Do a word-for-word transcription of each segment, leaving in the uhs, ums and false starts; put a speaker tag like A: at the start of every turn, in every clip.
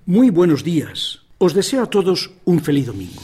A: Muy buenos días. Os deseo a todos un feliz domingo.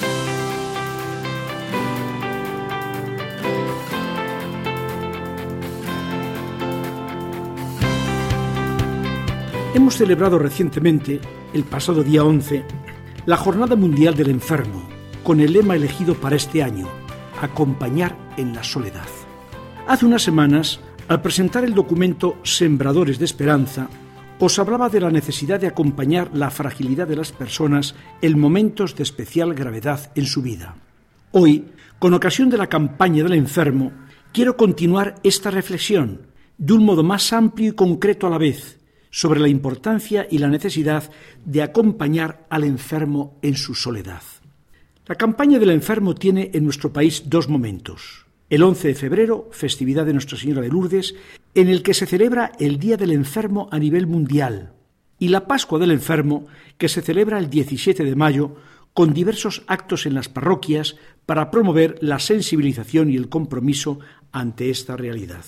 A: Hemos celebrado recientemente, el pasado día once, la Jornada Mundial del Enfermo, con el lema elegido para este año: acompañar en la soledad. Hace unas semanas, al presentar el documento Sembradores de Esperanza, os hablaba de la necesidad de acompañar la fragilidad de las personas en momentos de especial gravedad en su vida. Hoy, con ocasión de la campaña del enfermo, quiero continuar esta reflexión de un modo más amplio y concreto a la vez, sobre la importancia y la necesidad de acompañar al enfermo en su soledad. La campaña del enfermo tiene en nuestro país dos momentos: el once de febrero, festividad de Nuestra Señora de Lourdes, en el que se celebra el Día del Enfermo a nivel mundial, y la Pascua del Enfermo, que se celebra el diecisiete de mayo, con diversos actos en las parroquias para promover la sensibilización y el compromiso ante esta realidad.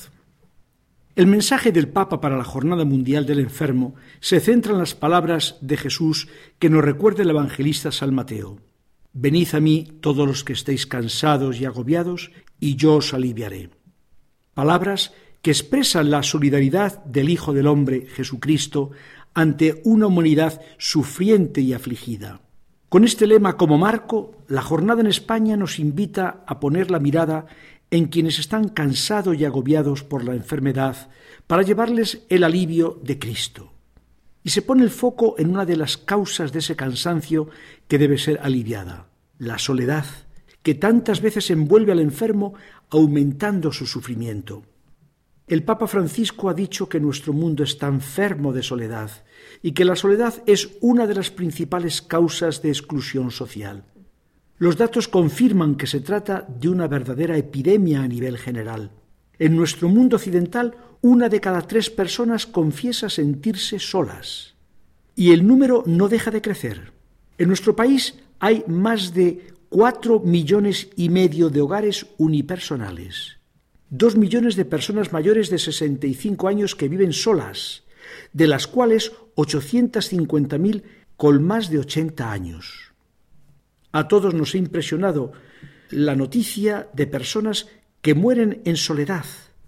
A: El mensaje del Papa para la Jornada Mundial del Enfermo se centra en las palabras de Jesús que nos recuerda el evangelista San Mateo: «Venid a mí todos los que estéis cansados y agobiados, y yo os aliviaré». Palabras que expresan la solidaridad del Hijo del Hombre, Jesucristo, ante una humanidad sufriente y afligida. Con este lema como marco, la jornada en España nos invita a poner la mirada en quienes están cansados y agobiados por la enfermedad, para llevarles el alivio de Cristo. Y se pone el foco en una de las causas de ese cansancio que debe ser aliviada: la soledad, que tantas veces envuelve al enfermo, aumentando su sufrimiento. El Papa Francisco ha dicho que nuestro mundo está enfermo de soledad y que la soledad es una de las principales causas de exclusión social. Los datos confirman que se trata de una verdadera epidemia a nivel general. En nuestro mundo occidental, una de cada tres personas confiesa sentirse solas. Y el número no deja de crecer. En nuestro país hay más de cuatro millones y medio de hogares unipersonales. Dos millones de personas mayores de sesenta y cinco años que viven solas, de las cuales ochocientas cincuenta mil con más de ochenta años. A todos nos ha impresionado la noticia de personas que mueren en soledad,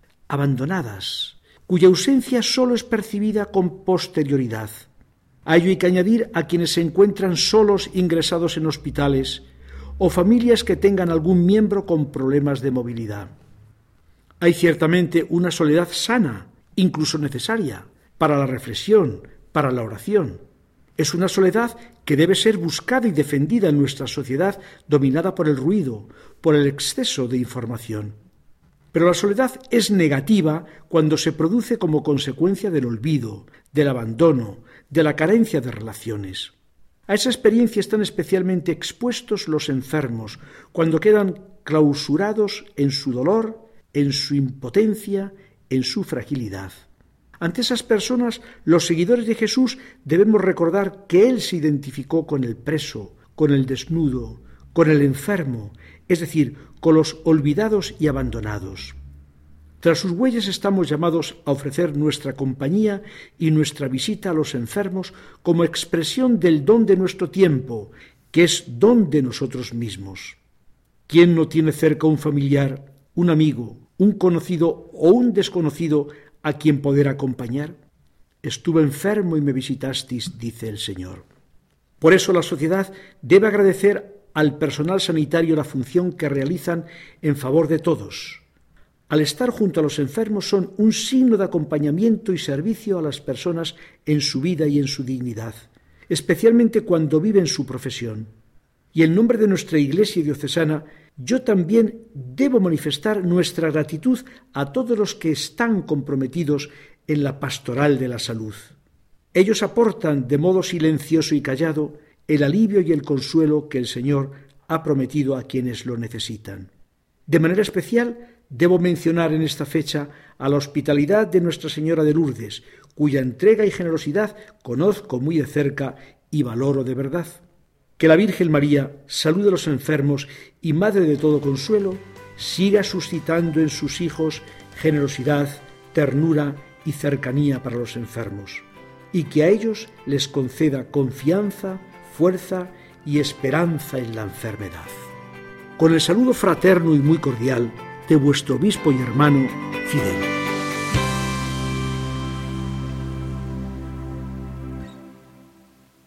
A: abandonadas, cuya ausencia solo es percibida con posterioridad. A ello hay que añadir a quienes se encuentran solos ingresados en hospitales o familias que tengan algún miembro con problemas de movilidad. Hay ciertamente una soledad sana, incluso necesaria, para la reflexión, para la oración. Es una soledad que debe ser buscada y defendida en nuestra sociedad dominada por el ruido, por el exceso de información. Pero la soledad es negativa cuando se produce como consecuencia del olvido, del abandono, de la carencia de relaciones. A esa experiencia están especialmente expuestos los enfermos, cuando quedan clausurados en su dolor, en su impotencia, en su fragilidad. Ante esas personas, los seguidores de Jesús debemos recordar que Él se identificó con el preso, con el desnudo, con el enfermo, es decir, con los olvidados y abandonados. Tras sus huellas estamos llamados a ofrecer nuestra compañía y nuestra visita a los enfermos como expresión del don de nuestro tiempo, que es don de nosotros mismos. ¿Quién no tiene cerca un familiar, un amigo, un conocido o un desconocido a quien poder acompañar? Estuve enfermo y me visitasteis, dice el Señor. Por eso la sociedad debe agradecer al personal sanitario la función que realizan en favor de todos. Al estar junto a los enfermos son un signo de acompañamiento y servicio a las personas en su vida y en su dignidad, especialmente cuando viven su profesión. Y en nombre de nuestra Iglesia diocesana, yo también debo manifestar nuestra gratitud a todos los que están comprometidos en la pastoral de la salud. Ellos aportan de modo silencioso y callado el alivio y el consuelo que el Señor ha prometido a quienes lo necesitan. De manera especial, debo mencionar en esta fecha a la hospitalidad de Nuestra Señora de Lourdes, cuya entrega y generosidad conozco muy de cerca y valoro de verdad. Que la Virgen María, salud de los enfermos y Madre de todo consuelo, siga suscitando en sus hijos generosidad, ternura y cercanía para los enfermos. y que a ellos les conceda confianza, fuerza y esperanza en la enfermedad. Con el saludo fraterno y muy cordial de vuestro obispo y hermano Fidel.